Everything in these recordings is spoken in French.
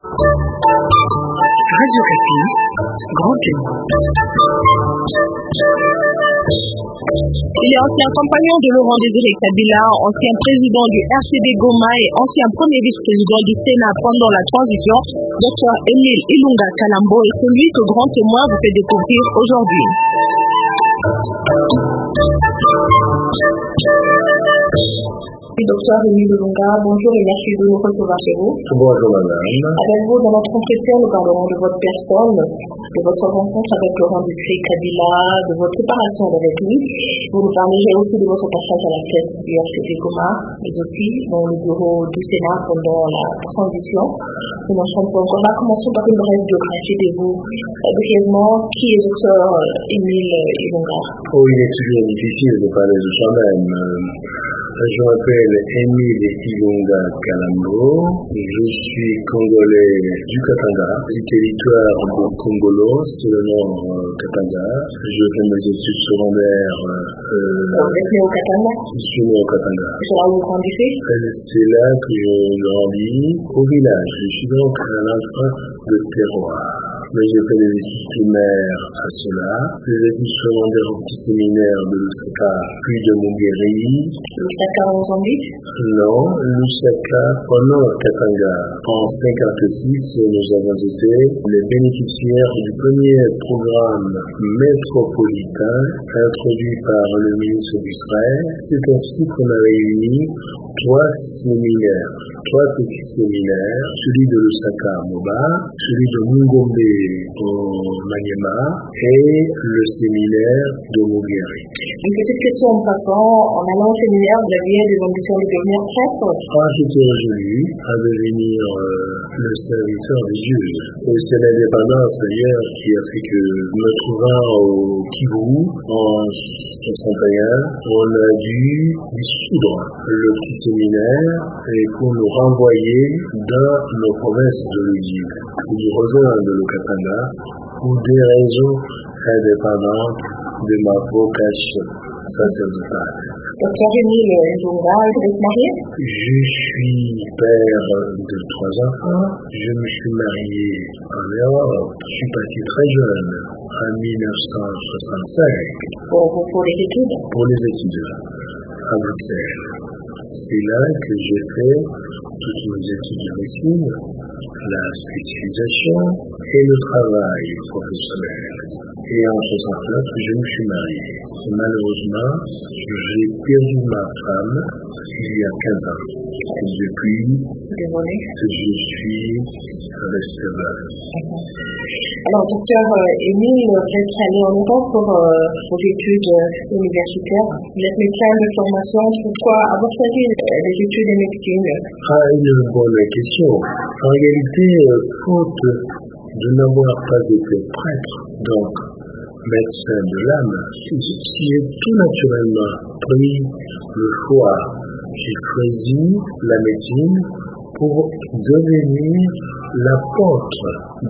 Radio Capi, Grand Témoin. Il est ancien compagnon de Laurent Désiré Kabila, ancien président du RCD Goma et ancien premier vice-président du Sénat pendant la transition. Dr Émile Ilunga Kalambo est celui que Grand Témoin vous fait découvrir aujourd'hui. Docteur Émile Ilunga, bonjour et merci de nous recevoir chez vous. Bonjour madame. Avec vous, dans notre entretien, nous parlerons de votre personne, de votre rencontre avec Laurent Désiré Kabila, de votre séparation avec lui. Vous nous parlerez aussi de votre passage à la tête du RCD Goma, mais aussi dans le bureau du Sénat pendant la transition. Nous n'en sommes pas encore là. Commençons par une brève biographie de vous. Brièvement, qui est docteur Émile Ilunga? Oh, il est toujours difficile de parler de soi-même. Je m'appelle Émile Ilunga Kalambo. Je suis congolais du Katanga, du territoire de Congolo, c'est le nom Katanga. Je fais mes études secondaires. Vous êtes né au Katanga? Je suis né au Katanga. C'est là où vous grandissez? C'est là que je grandis, au village. Je suis donc un enfant de terroir. Mais j'ai fait des études primaires à cela, des études secondaires au petit séminaire de Lusaka, puis de Mumbiri. Lusaka en Zambie? Non, Lusaka, pendant Katanga. En 1956, nous avons été les bénéficiaires du premier programme métropolitain introduit par le ministre d'Israël. C'est ainsi qu'on a réuni trois petits séminaires, celui de Lusaka à Moba, celui de Mungombe au Maniema et le séminaire de Mumbiri. Une petite question en passant, en allant au séminaire, vous aviez des ambitions de devenir prêtre? J'étais résolu à devenir le serviteur de Dieu. Et c'est l'indépendance d'ailleurs qui a fait que, me trouvant au Kivu en 61, on a dû dissoudre le petit séminaire et pour nous renvoyer dans nos provinces d'origine. Nous rejoindre le Katanga pour des raisons indépendantes de ma vocation sacerdotale. Docteur Émile Ilunga, vous êtes marié? Je suis père de 3 enfants. Je me suis marié en Europe. Je suis parti très jeune, en 1965. Pour les études? Pour les études, à Bruxelles. C'est là que j'ai fait toutes mes études de médecine, la spécialisation et le travail professionnel. Et en 69, je me suis marié. Malheureusement, j'ai perdu ma femme il y a 15 ans. Et depuis, je suis resté là. Alors, docteur Émile, vous êtes allé en Europe pour vos études universitaires. Vous êtes médecin de formation. Pourquoi avoir choisi les études de médecine? Une bonne question. En réalité, faute de n'avoir pas été prêtre, donc médecin de l'âme, j'ai tout naturellement pris le choix. J'ai choisi la médecine pour devenir l'apôtre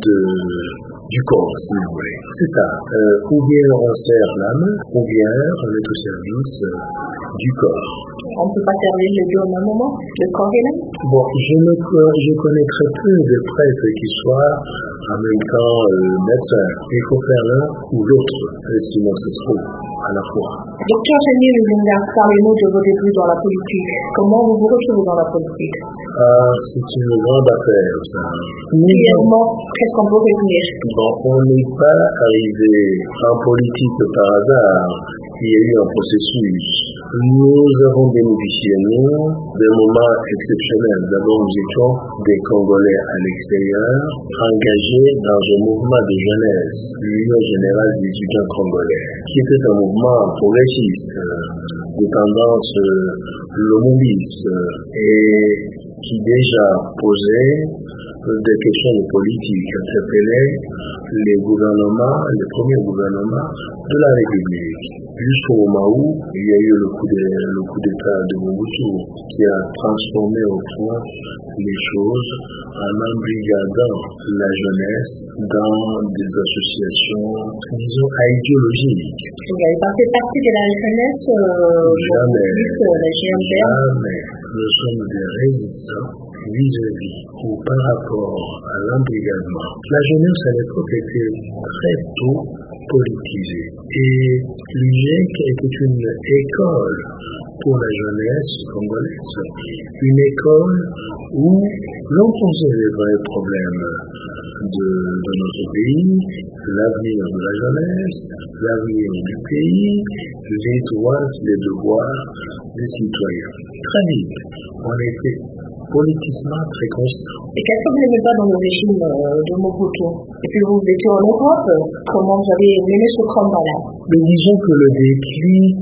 du corps, si vous voulez. C'est ça. Ou bien on sert l'âme, ou bien on est au service du corps. On ne peut pas servir les deux au même moment, le corps et l'âme? Bon, je connais très peu de prêtres qui soient en même temps médecins. Il faut faire l'un ou l'autre, sinon c'est trop à la fois. Docteur Émile Ilunga, parlez-nous de vos débuts dans la politique. Comment vous vous retrouvez dans la politique? C'est une grande affaire, ça. Brièvement, qu'est-ce qu'on peut retenir? Bon, on n'est pas arrivé en politique par hasard. Il y a eu un processus. Nous avons bénéficié, nous, d'un moment exceptionnel. D'abord, nous étions des Congolais à l'extérieur, engagés dans un mouvement de jeunesse, l'Union générale des étudiants congolais, qui était un mouvement progressiste, de tendance lomondiste, et qui déjà posait des questions de politique, interpellait les gouvernements, les premiers gouvernements de la République. Jusqu'au moment où il y a eu le coup d'État de Mobutu qui a transformé au fond les choses en embrigadant la jeunesse dans des associations, disons, idéologiques. Vous n'avez pas fait partie de la jeunesse? Jamais. La GMBR? Jamais. Nous sommes des résistants vis-à-vis ou par rapport à l'embrigadement, la jeunesse à l'époque était très tôt politisée. Et l'UGEC était une école pour la jeunesse congolaise, une école où l'on posait les vrais problèmes de notre pays, l'avenir de la jeunesse, l'avenir du pays, les droits, les devoirs des citoyens. Très vite, on était politiquement très constant. Et qu'est-ce que vous n'aimez pas dans le régime de Mobutu? Et puis vous étiez en Europe, comment vous avez mené ce combat-là? Mais disons que le déclic,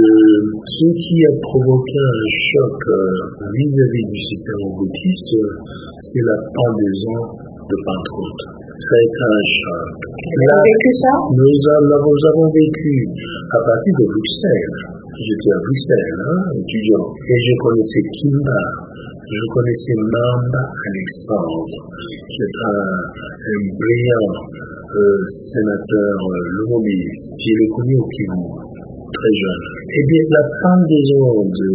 ce qui a provoqué un choc vis-à-vis du système mobutiste, c'est la pendaison de Pentecôte. Ça a été un choc. Vous avez vécu ça? Nous avons vécu à partir de Bruxelles. J'étais à Bruxelles, étudiant, et je connaissais Kimba. Je connaissais Mamba Alexandre, qui est un brillant sénateur lobbyiste, qui est connu au Kivu, très jeune. Eh bien, la pendaison de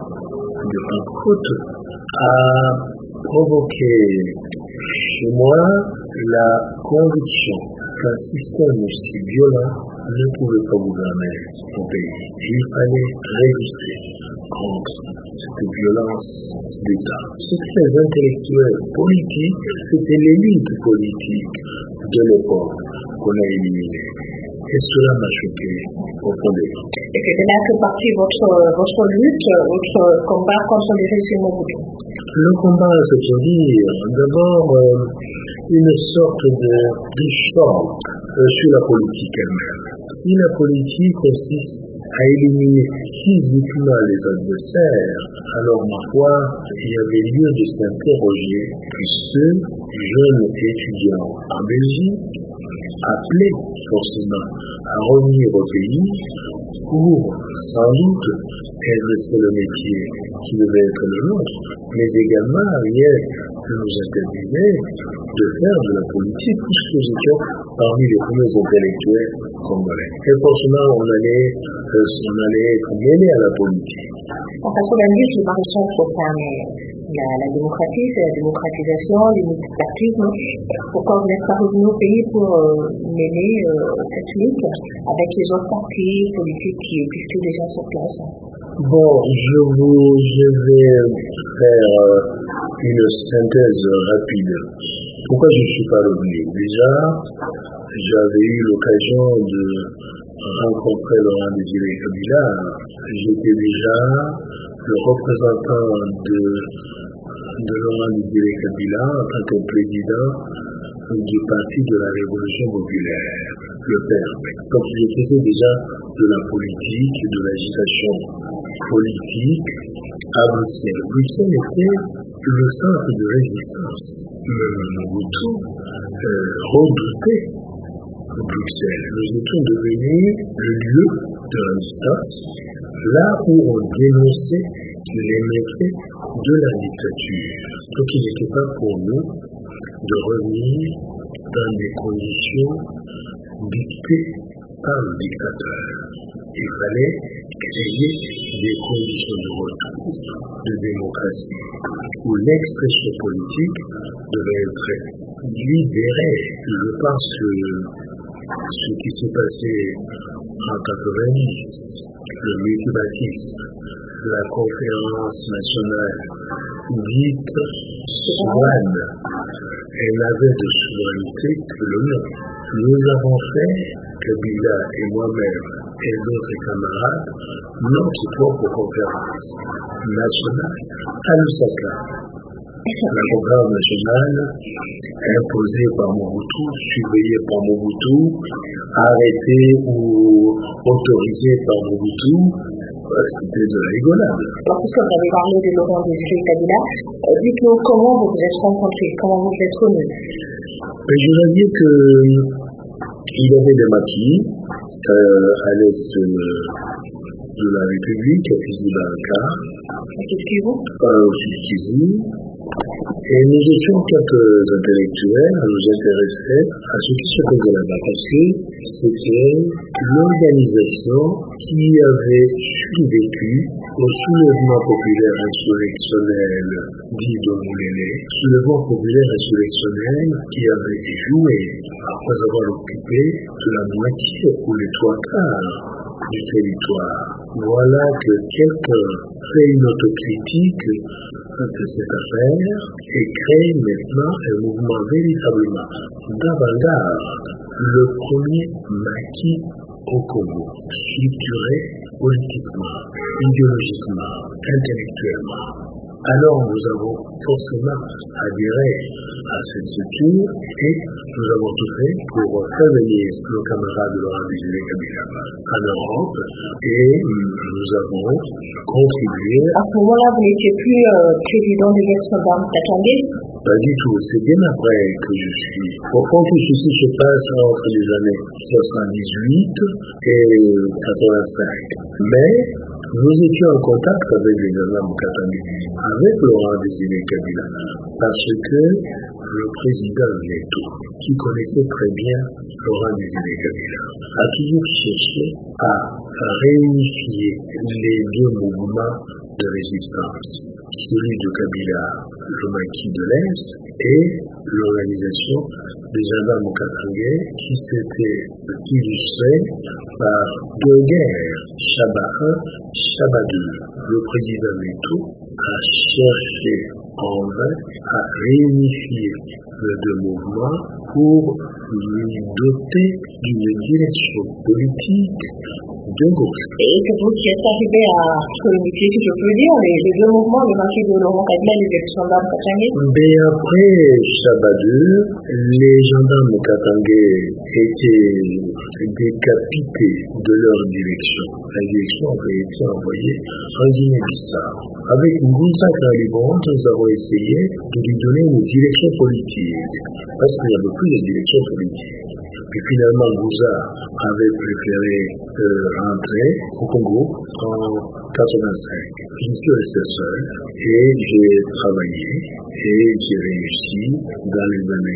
Pentecôte a provoqué chez moi la conviction qu'un système aussi violent ne pouvait pas gouverner mon pays. Il fallait résister contre cette violence d'État. C'était les intellectuels politiques, c'était l'élite politique de l'époque qu'on a éliminée. Et cela m'a choqué profondément. Et c'est là que partit votre lutte, votre combat contre les régimes Mobutu? Le combat, c'est-à-dire d'abord une sorte de choc sur la politique elle-même. Si la politique consiste à éliminer physiquement les adversaires, alors ma foi, il y avait lieu de s'interroger, puisque jeunes étudiants en Belgique appelés forcément à revenir au pays pour, sans doute, exercer le métier qui devait être le nôtre, mais également rien ne nous interdisait de faire de la politique, puisque nous étions parmi les premiers intellectuels congolais. Et forcément, on allait être mêlé à la politique. Parce que la lutte du Maréchal Fontane, la démocratisation, le multipartisme, pourquoi vous n'êtes pas revenu au pays pour mener cette lutte avec les autres partis politiques qui existent déjà sur place? Bon, je vais faire une synthèse rapide. Pourquoi je ne suis pas revenu? Déjà, j'avais eu l'occasion de rencontrer Laurent Désiré Kabila. J'étais déjà le représentant de Laurent Désiré Kabila en tant que président du Parti de la Révolution populaire, le PRP. Donc je faisais déjà de la politique, de l'agitation politique à Bruxelles. Bruxelles était le centre de résistance. Mobutu redoutait Bruxelles. Nous étions devenus le lieu de résistance, là où on dénonçait les méfaits de la dictature. Donc il n'était pas pour nous de revenir dans des conditions dictées par le dictateur. Il fallait créer des conditions de retour de démocratie où l'expression politique devait être libérée. Je pense que ce qui s'est passé en 90, le multipartisme, la conférence nationale dite souveraine, elle n'avait de souveraineté que le nom. Nous avons fait, Kabila et moi-même et d'autres camarades, notre propre conférence nationale à Lusaka. La conférence nationale imposée par Mobutu, surveillée par Mobutu, arrêtée ou autorisée par Mobutu, c'était de la rigolade. Alors, puisque vous avez parlé de Laurent Désiré Kabila, dites-nous comment vous vous êtes rencontrés, comment vous êtes connus? Je dois dire qu'il y avait des maquis à l'est de la République, à Kizibanka, au Kivu. Et nous étions quelques intellectuels à nous intéresser à ce qui se faisait là-bas, parce que c'était l'organisation qui avait survécu au soulèvement populaire insurrectionnel dit de Moulélé, soulèvement populaire insurrectionnel qui avait échoué après avoir occupé la moitié ou les trois quarts du territoire. Voilà que quelqu'un fait une autocritique de cette affaire et crée maintenant un mouvement véritablement d'avant-garde, le premier maquis au Congo, structuré politiquement, idéologiquement, intellectuellement. Alors nous avons forcément adhéré à cette structure et nous avons tout fait pour faire venir nos camarades de Laurent Désiré Kabila en Europe et nous avons contribué. À ce moment-là, vous n'étiez plus président des ex-gendarmes Katangé? Pas du tout, c'est bien après que je suis. Au fond, tout ceci se passe entre les années 78 et 85. Mais nous étions en contact avec les gendarmes Katangé, avec Laurent Désiré Kabila, parce que le président Neto, qui connaissait très bien Laurent Désiré Kabila, a toujours cherché à réunifier les deux mouvements de résistance, celui de Kabila, le maquis de l'Est, et l'organisation des gendarmes Katangé qui s'était illustrée par deux guerres, Chaba 1, Chaba 2. Le président Neto a cherché en vain à réunifier les deux mouvements pour lui doter d'une direction politique de gauche. Et c'est vous qui êtes arrivé à communiquer, si je peux dire, les deux mouvements, le maquis de Laurent Kabila et les ex-gendarmes Katangé? Mais après Chaba 2, les gendarmes Katangé étaient décapités de leur direction. La direction avait été envoyée en Guinée-Bissau. Avec Ngouza Kalibon, nous avons essayé de lui donner une direction politique, parce qu'il n'y avait plus de direction politique. Et finalement, Ngouza avait préféré rentrer au Congo en 85. Je suis resté seul et j'ai travaillé et j'ai réussi dans les années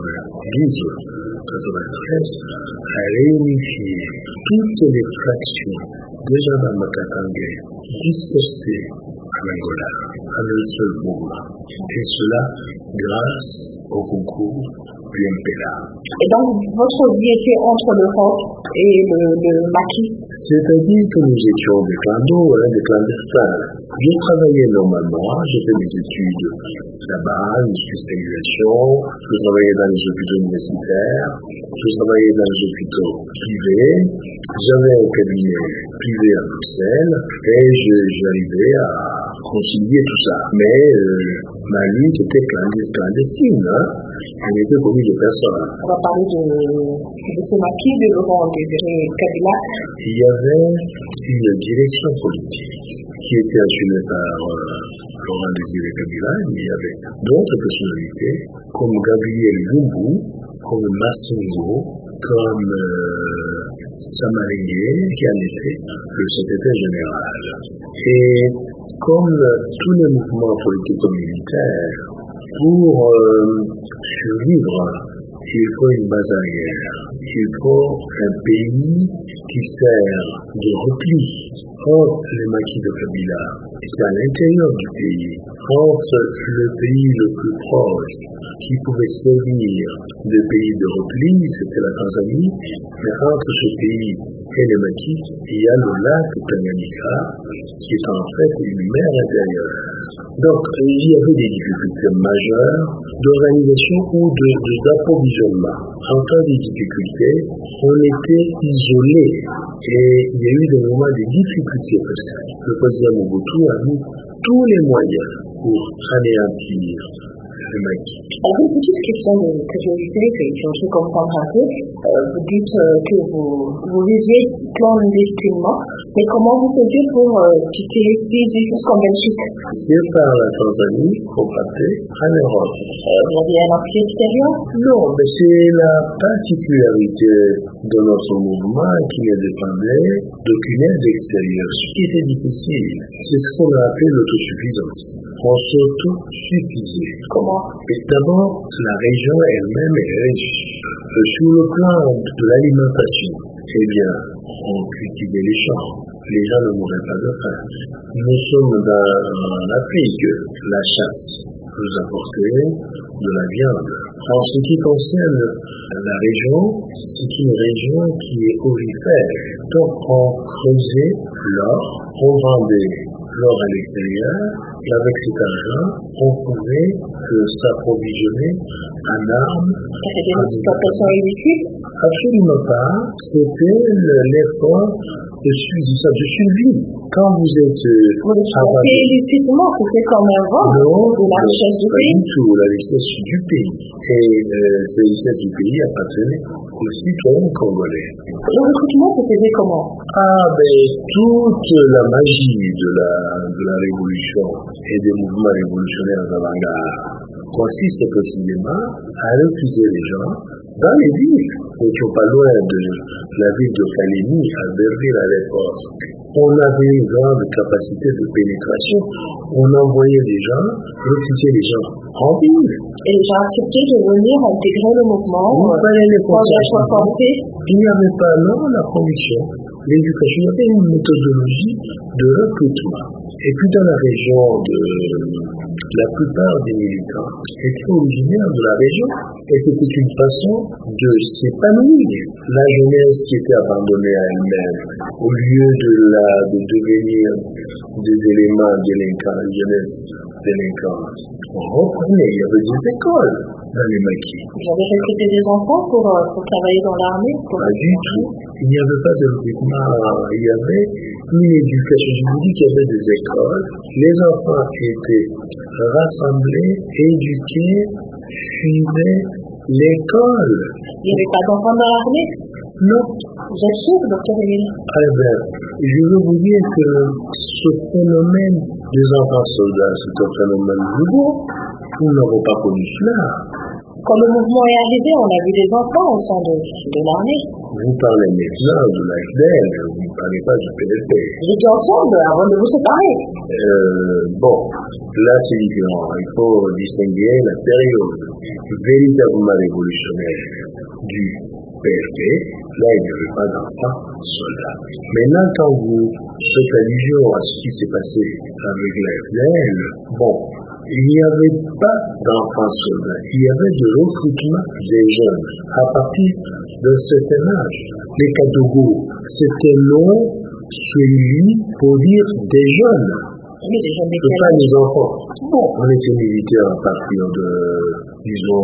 92-93 à réunifier toutes les fractions des gendarmes Katangé dispersées en Angola en un seul mouvement. Et cela grâce au concours du MPLA. Et donc, votre vie était entre l'Europe et le maquis? C'est-à-dire que nous étions des clandos, des clandestins. Je travaillais normalement, j'ai fait des études là-bas, une spécialisation, je travaillais dans les hôpitaux universitaires, je travaillais dans les hôpitaux privés, j'avais un cabinet privé à Bruxelles et j'arrivais à concilier tout ça. Mais ma lutte était clandestine, elle n'était connue de personne. On va parler de ce maquis de Laurent Désiré Kabila. Il y avait une direction politique qui était assumée par Laurent Désiré Kabila. Il y avait d'autres personnalités comme Gabriel Lumbu, comme Massingo, comme Samaringé, qui en était le secrétaire général. Et comme tous les mouvements politico-militaires, pour survivre, il faut une base arrière. Il faut un pays qui sert de repli entre les maquis de Kabila et à l'intérieur du pays, entre le pays le plus proche qui pouvait servir de pays de repli, c'était la Tanzanie, mais entre ce pays et les maquis, il y a le lac Tanganyika qui est en fait une mer intérieure. Donc, il y avait des difficultés majeures d'organisation ou d'approvisionnement. En cas de difficultés, on était isolé et il y a eu des moments de difficultés. Le président Mobutu a mis tous les moyens pour anéantir le maquis. Alors, une petite question de curiosité que je veux comprendre un peu. Vous dites que vous viviez clandestinement, mais comment vous faisiez pour quitter les pays jusqu'en Belgique? C'est par la Tanzanie pour passer à l'Europe. Vous aviez un entrée extérieur? Non, mais c'est la particularité de notre mouvement qui ne dépendait d'aucune aide extérieure. Ce qui était difficile, c'est ce qu'on a appelé l'autosuffisance. On s'autosuffisait. Comment? Et d'abord, la région elle-même est riche. Sur le plan de l'alimentation, eh bien, on cultivait les champs. Les gens ne mouraient pas de faim. Nous sommes dans l'Afrique. La chasse nous apportait de la viande. En ce qui concerne la région, c'est une région qui est aurifère. Donc, on creusait l'or, on vendait l'or à l'extérieur, et avec cet argent, on pouvait s'approvisionner en armes. C'était une exploitation illicite? Absolument pas. C'était l'effort de survie. Quand vous êtes... Vous l'exploitez illicitement, c'était comme un vol? Non, de la richesse du pas pays? du tout, la richesse du pays. Et ces richesses du pays appartenaient aux citoyens congolais. Le recrutement se faisait comment? Toute la magie de la révolution et des mouvements révolutionnaires d'avant-garde consiste précisément à recruter les gens dans les villes. Nous n'étions pas loin de la ville de Kalemi, à Berville à l'époque. On avait une grande capacité de pénétration. On envoyait des gens, recruter les gens en ville. Et les gens acceptaient de venir intégrer le mouvement Il fallait les sans être forcés? Il n'y avait pas, non, la conviction, l'éducation. Il y avait une méthodologie de recrutement. Et puis dans la région la plupart des militants étaient originaires de la région et c'était une façon de s'épanouir. La jeunesse qui était abandonnée à elle-même, au lieu de devenir des éléments délinquants, la jeunesse délinquante, on reprenait, il y avait des écoles dans les maquis. Vous avez recruté des enfants pour travailler dans l'armée? Pas du tout. Il n'y avait pas de recrutement. Il y avait une éducation. Je vous dis qu'il y avait des écoles. Les enfants étaient rassemblés, éduqués, suivaient l'école. Il n'y avait pas d'enfants dans l'armée? Non. Vous êtes sûr, docteur Emile? Je veux vous dire que ce phénomène des enfants soldats, c'est un phénomène nouveau. Nous n'avons pas connu cela. Quand le mouvement est arrivé, on a vu des enfants au sein de l'armée. Vous parlez maintenant de l'AFDL, vous ne parlez pas du PLP. Vous étiez ensemble avant de vous séparer. Là c'est différent. Il faut distinguer la période véritablement révolutionnaire du PLP. Là, il n'y avait pas d'enfants soldats. Maintenant, quand vous faites allusion à ce qui s'est passé avec l'AFDL, il n'y avait pas d'enfants soldats. Il y avait du recrutement des jeunes à partir d'un certain âge. Les Kadogo, c'était long, celui pour dire des jeunes. Oui, des jeunes pas les enfants. On était militaires à partir de, disons,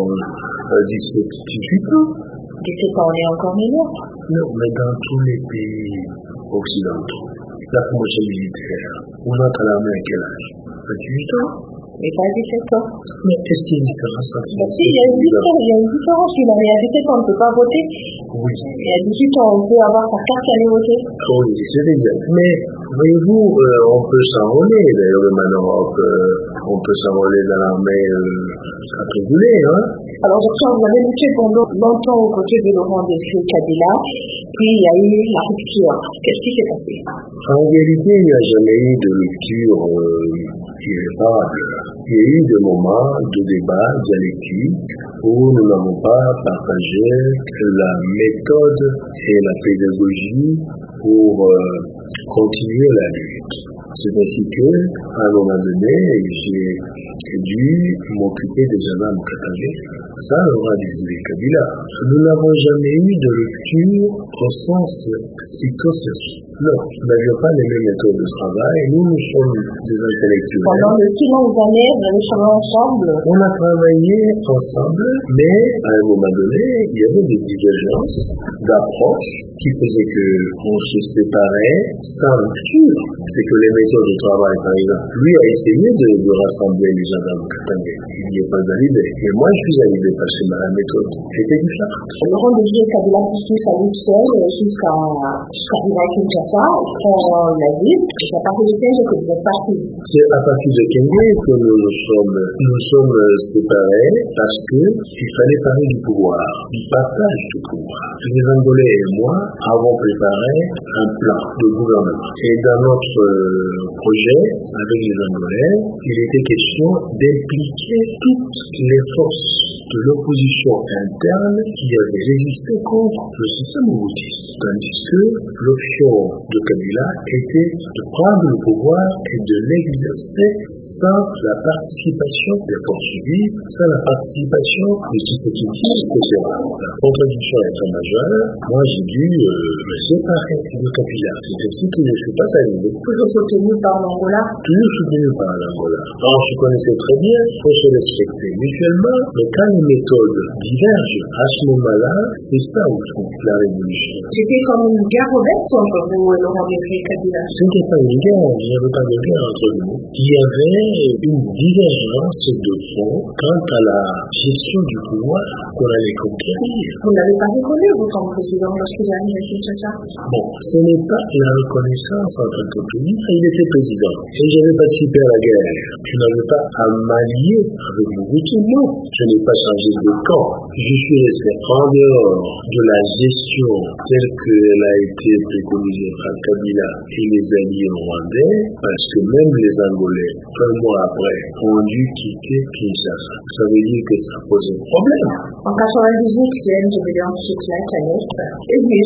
17-18 ans. 17 ans, on est encore mineur. Non, mais dans tous les pays occidentaux, la promotion militaire, on entre à l'armée à quel âge? 28 ans? Mais pas 17 ans. Mais qu'est-ce qu'il y a une différence entre Si, il y a une différence. Il y a 17 ans, on ne peut pas voter. Oui. Il y a 18 ans, on peut avoir sa carte et aller voter. Oui, c'est exact. Mais, voyez-vous, on peut s'enrôler, d'ailleurs, même en Europe, on peut s'enrôler dans l'armée à tout voler, hein. Alors, docteur, vous avez lutté pendant longtemps aux côtés de Laurent Desclés Kabila, puis il y a eu la rupture. Qu'est-ce qui s'est passé? En vérité, il n'y a jamais eu de rupture irréparable. Il y a eu des moments de débat dialectique où nous n'avons pas partagé la méthode et la pédagogie pour continuer la lutte. C'est ainsi que, à un moment donné, j'ai dû m'occuper des gendarmes catalans sans Laurent Desclés Kabila. Nous n'avons jamais eu de rupture au sens psychosocial. Non, nous n'avions pas les mêmes méthodes de travail. Nous sommes des intellectuels. Pendant de si longues années, vous avez travaillé ensemble? On a travaillé ensemble, mais à un moment donné, il y avait des divergences d'approche qui faisaient qu'on se séparait sans rupture. C'est que les méthodes de travail, par exemple, lui a essayé de rassembler les gens Madame Katangé. Il n'y est pas arrivé. Et moi, je suis arrivé parce que ma méthode était différente. Laurent Désiré Kabila pousse à Bruxelles jusqu'à arriver à Kinshasa, prend la ville. Et à partir de Kenge que vous êtes parti. C'est à partir de Kenge que nous sommes séparés parce que il fallait parler du pouvoir, du partage du pouvoir. Les Angolais et moi avons préparé un plan de gouvernement. Et dans notre projet, avec les Angolais, il était question d'impliquer toutes les forces de l'opposition interne qui avait résisté contre le système moutiste. Tandis que l'option de Kabila était de prendre le pouvoir et de l'exercer sans la participation des forces vives, sans la participation de Tshisekedi, etc. La contradiction étant majeure, moi j'ai dû me séparer de Kabila. C'est ainsi que je ne suis pas arrivé. Toujours soutenu par l'Angola? Toujours soutenu par l'Angola. Alors je connaissais très bien, il faut se respecter mutuellement, mais quand les méthodes divergent, à ce moment-là, c'est ça où se trouve la révolution. C'était comme une guerre ouverte entre vous et Laurent Désiré Kabila? Ce n'était pas une guerre, il n'y avait pas de guerre entre nous. Il y avait une divergence de fond quant à la gestion du pouvoir qu'on allait conquérir. Vous n'avez pas reconnu, vous, comme président, lorsque vous arrivez à Kinshasa? Bon, ce n'est pas la reconnaissance en tant que pays. Il était président. Et j'avais participé à la guerre. Je n'avais pas à m'allier avec le Hutu. Non, je n'ai pas changé de camp. Je suis resté en dehors de la gestion telle qu'elle a été préconisée par Kabila et les alliés rwandais, parce que même les Angolais, un mois après, ont dû quitter Kinshasa. Ça veut dire que ça pose un problème. En 98, il y a une rébellion qui s'éclate à l'Est. Et puis,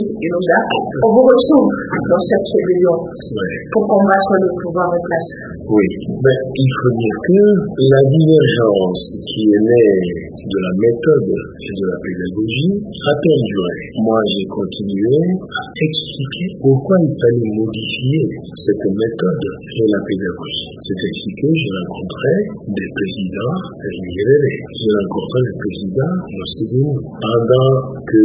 on vous retrouve dans cette rébellion pour combattre le pouvoir en place. Oui, mais il faut dire que la divergence qui est née de la méthode et de la pédagogie a perduré. Moi, j'ai continué à expliquer pourquoi il fallait modifier cette méthode et la pédagogie. C'est ainsi que j'ai rencontré des présidents réguliers. J'ai rencontré le président Museveni pendant que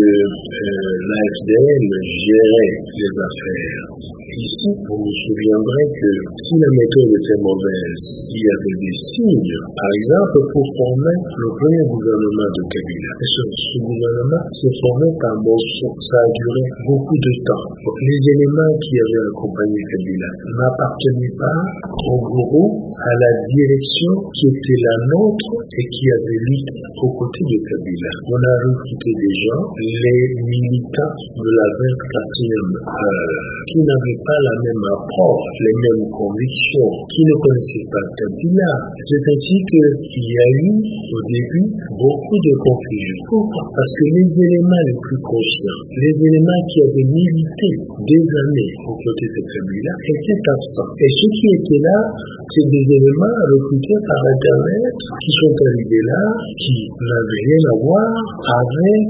l'AFDL gérait les affaires. Ici, vous vous souviendrez que si la méthode était mauvaise, il y avait des signes. Par exemple, pour former le premier gouvernement de Kabila. Et ce gouvernement s'est formé par morceaux. Ça a duré beaucoup de temps. Les éléments qui avaient accompagné Kabila n'appartenaient pas au groupe, à la direction qui était la nôtre et qui avait lutté aux côtés de Kabila. On a recruté des gens, les militants de la 24e heure, qui n'avaient pas la même approche, les mêmes convictions, qui ne connaissaient pas Kabila. C'est ainsi qu'il y a eu, au début, beaucoup de confusion. Pourquoi? Parce que les éléments les plus conscients, les éléments qui avaient milité des années aux côtés de Kabila étaient absents. Et ceux qui étaient là, c'est des éléments recrutés par Internet, qui sont arrivés là, qui n'avaient rien à voir avec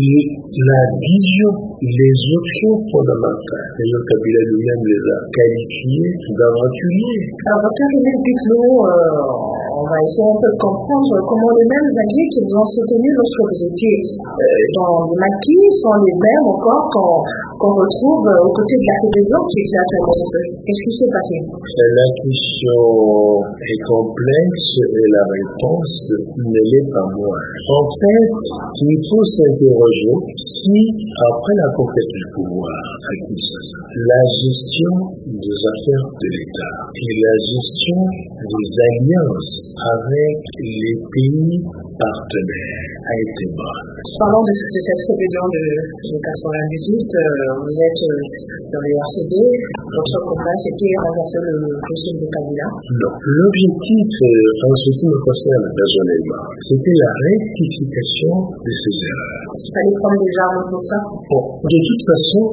la vision, les options fondamentales. D'ailleurs, Kabila lui-même les a qualifiés d'aventuriers. Alors, Dr. René Duclos, on va essayer un peu de comprendre comment les mêmes alliés qui vous ont soutenu lorsque vous étiez dans le maquis sont les mêmes encore qu'on retrouve aux côtés de la rébellion qui éclate à l'Est. Qu'est-ce qui s'est passé? La question est complexe et la réponse ne l'est pas moins. En fait, il faut s'interroger si, après la conquête du pouvoir à Kinshasa, la gestion des affaires de l'État et la gestion des alliances avec les pays partenaires a été bonne. Parlons de cette rébellion de 98, vous êtes dans les RCD, votre combat c'était renverser le régime de Kabila? Non, l'objectif, en ce qui me concerne personnellement, c'était la rectification de ces erreurs. Il fallait prendre des armes pour ça? Bon, de toute façon,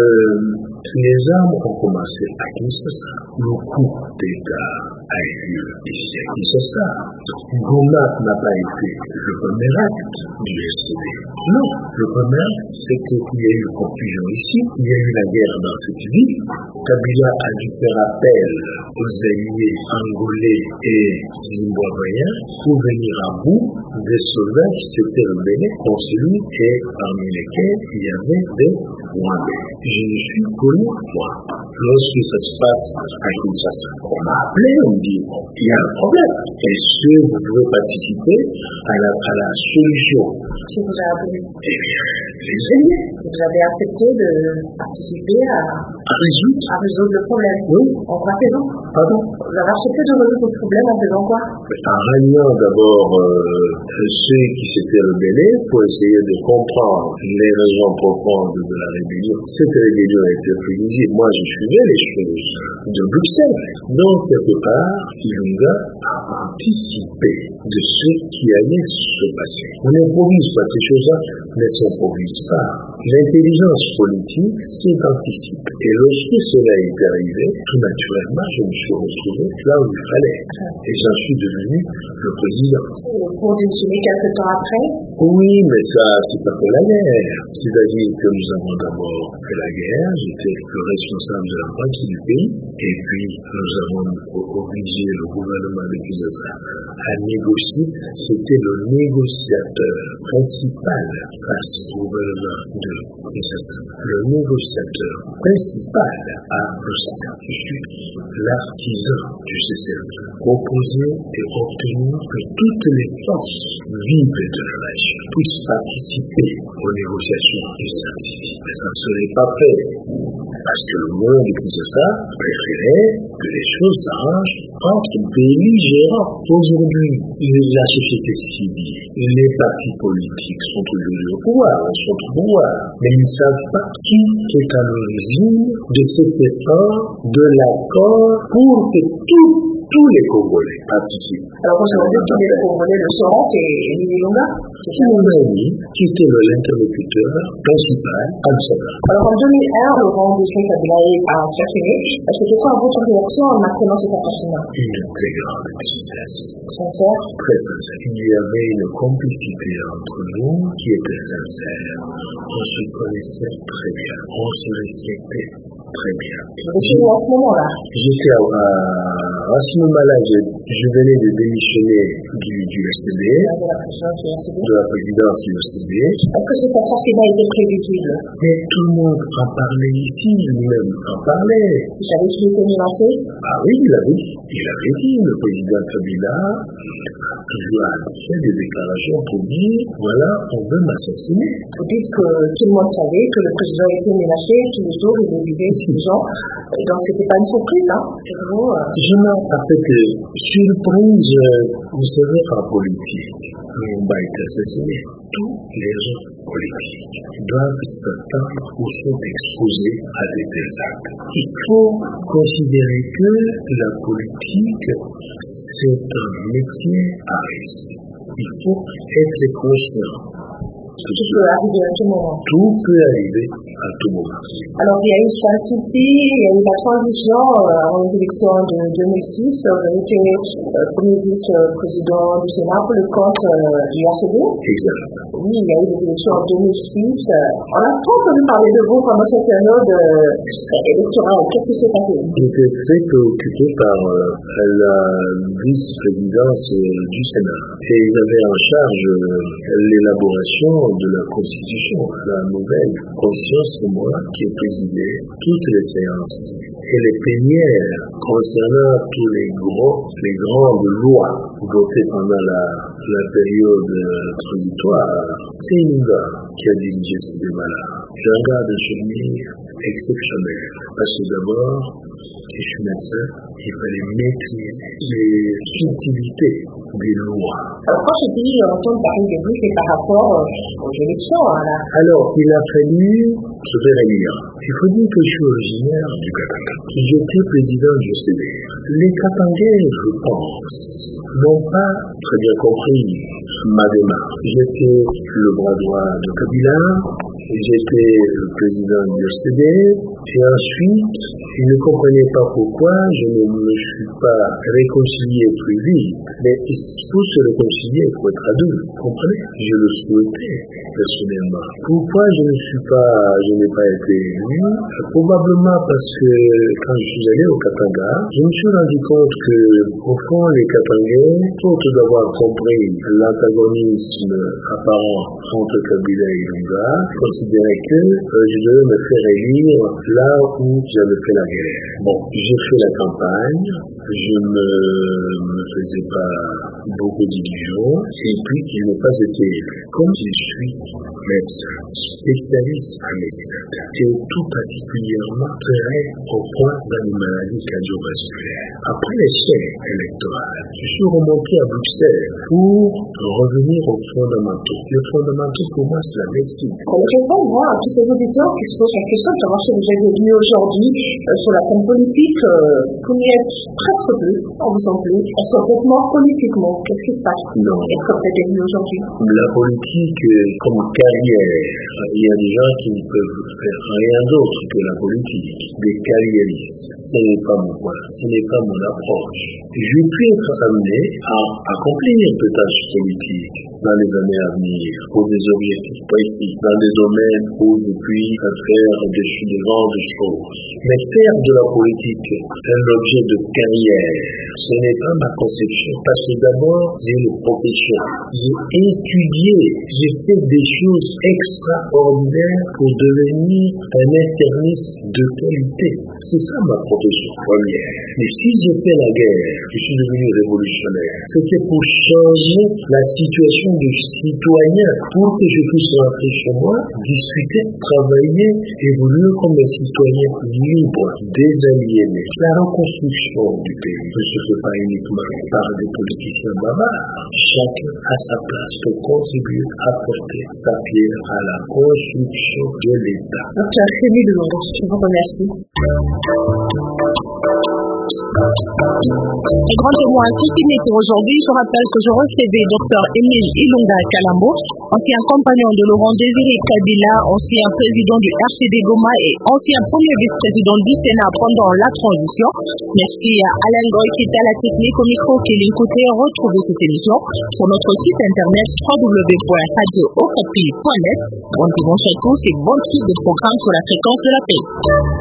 les armes ont commencé à Kinshasa. Le coup d'État a eu lieu ici à Kinshasa. Goma n'a pas été le premier acte du SCD. Non, le problème, c'est qu'il y a eu confusion ici, il y a eu la guerre dans cette ville. Kabila a dû faire appel aux alliés angolais et zimbabwéens pour venir à bout des soldats qui s'étaient rebellés contre lui et parmi lesquels il y avait des Rwandais. Je ne suis connu, moi. Lorsque ça se passe à Kinshasa, on m'a appelé, on me dit, il y a un problème. Est-ce que vous pouvez participer à la solution? Qui vous a appelé? Eh bien, les alliés. Vous avez accepté de participer à résoudre le problème? Oui. En quoi faisant? Pardon? Vous avez accepté de résoudre le problème en faisant quoi? En ralliant d'abord ceux qui s'étaient rebellés pour essayer de comprendre les raisons profondes de la rébellion. Cette rébellion a été organisée. Moi, je suivais les choses de Bruxelles. Donc, quelque part, Ilunga a anticipé de ce qui allait se passer. On n'improvise pas ces choses-là, ne s'improvise pas. L'intelligence politique, c'est d'anticiper. Et lorsque cela est arrivé, tout naturellement, je me suis retrouvé là où il fallait. Et j'en suis devenu le président. Pour démissionner quelque temps après? Oui, mais ça, c'est pas pour la guerre. C'est-à-dire que nous avons d'abord fait la guerre, j'étais le responsable de la moitié du pays, et puis nous avons obligé le gouvernement de Kinshasa à négocier. C'était le négociateur principal face au gouvernement de Kinshasa. Le négociateur principal à Lusaka. Je suis l'artisan du cessez-le-feu. Proposer et obtenir que toutes les forces vives de la nation puissent participer aux négociations du Saint-Denis. Mais ça ne serait pas fait. Parce que le monde de Kinshasa préférait que les choses s'arrangent entre belligérants. Aujourd'hui, la société civile, les partis politiques sont aujourd'hui au pouvoir, sont au pouvoir, mais ils ne savent pas qui est à l'origine de cet effort de l'accord pour que tous les Congolais participent. Alors, vous savez que tous les Congolais le sauront, c'est Ilunga? C'est mon ami qui était l'interlocuteur principal à Lusaka. Alors, en 2001, Laurent Kabila a assassiné. Est-ce que c'est quoi votre réaction en apprenant cet assassinat? Une très grande tristesse. Sincère? Très sincère. Il y avait une complicité entre nous qui était sincère. On se connaissait très bien. On se respectait très bien. Vous étiez où à ce moment-là? J'étais à ce moment-là, je venais de démissionner du SCD, de la présidence du SCD. Est-ce que cet assassinat était prévisible? Mais tout le monde en parlait ici, lui-même en parlait. Vous savez qui était menacé? Ah oui, il avait dit, le président Kabila a fait des déclarations pour dire, voilà, on veut m'assassiner. Vous dites que tout le monde savait que le président était menacé, tous les jours il le disait, donc c'était pas une surprise, hein? Je m'en rappelle que surprise, vous savez, en politique, on va être assassiné. Tous les hommes politiques doivent s'attendre ou sont exposés à des désastres. Il faut considérer que la politique, c'est un métier à risque. Il faut être conscient. Tout peut arriver à tout moment. Tout peut arriver à tout moment. Alors, il y a eu Saint-Titi, il y a eu la transition en élection de 2006. Vous avez été premier vice-président du Sénat pour le compte du RCD. Exact. Oui, il y a eu des élections en 2006. On a trop entendu parler de vous pendant cette période électorale. Qu'est-ce qui s'est passé? J'étais très préoccupé par la vice-présidence du Sénat. Et ils avaient en charge l'élaboration de la Constitution, la nouvelle Constitution, c'est moi qui ai présidé toutes les séances et les plénières concernant tous les grandes lois votées pendant la période transitoire. C'est Ilunga qui a dirigé ce débat-là. C'est un gars de souvenir exceptionnel. Parce que d'abord, je suis médecin, il fallait maîtriser les subtilités des lois. Alors, quand je dis entendre parler de vous, c'est par rapport aux élections. Alors, il a fallu se faire élire. Il faut dire que je suis originaire du Katanga. J'étais président du CD. Les Katangais, je pense, n'ont pas très bien compris ma démarche. J'étais le bras droit de Kabila, j'étais le président du RCD, et ensuite, il ne comprenait pas pourquoi je ne me suis pas réconcilié plus vite. Mais pour se réconcilier, il faut être à deux, vous comprenez? Je le souhaitais, personnellement. Pourquoi je n'ai pas été élu? Probablement parce que quand je suis allé au Katanga, je me suis rendu compte que, au fond, les Katangais, faute d'avoir compris l'antagonisme apparent entre Kabila et Ilunga, considéraient que je devais me faire élire là où j'avais fait la guerre. Bon, j'ai fait la campagne, je ne me faisais pas beaucoup d'illusions, et puis je n'ai pas été élu. Comme je suis médecin, spécialiste en médecine, et tout particulièrement très au point dans les maladies cardiovasculaires. Après l'échec électoral, je suis remonté à Bruxelles pour revenir aux fondamentaux. Les fondamentaux, pour moi, c'est la médecine. Je vois, moi, à tous ces auditeurs qui se posent la question de savoir si vous êtes venu aujourd'hui sur la scène politique, vous n'y êtes presque plus, on vous sent plus. Est-ce que complètement politiquement, qu'est-ce qui se passe? Non. Est-ce que vous êtes venu aujourd'hui? La politique, comme carrière, il y a des gens qui ne peuvent faire rien d'autre que la politique. Des carriéristes. Ce n'est pas mon point, ce n'est pas mon approche. Je puis être amené à accomplir des tâches politiques dans les années à venir pour des objectifs précis, dans des domaines où je puis faire des grandes choses. Mais faire de la politique un objet de carrière, ce n'est pas ma conception. Parce que d'abord, j'ai une profession. J'ai étudié, j'ai fait des choses extraordinaires pour devenir un interniste de qualité. C'est ça ma profession première. Mais si j'ai fait la guerre, je suis devenu révolutionnaire. C'était pour changer la situation du citoyen, pour que je puisse rentrer chez moi, discuter, travailler, évoluer comme un citoyen libre, désaliéné. La reconstruction du pays ne se fait pas uniquement par des politiciens bavards. Chacun a sa place pour contribuer, apporter sa pierre à la construction de l'État. Dr. Femi Delongo, je vous remercie. Un grand témoin qui finit pour aujourd'hui. Je rappelle que je recevais Dr. Émile Ilunga Kalambo, ancien compagnon de Laurent Désiré Kabila, ancien président du RCD Goma et ancien premier vice-président du Sénat pendant la transition. Merci à Alain Goy qui était à la technique au micro qui l'écoutait. Retrouvez cette émission sur notre site internet www.radiookapi.net. Bonne dimanche à tous et bonne suite de programme sur la fréquence de la paix.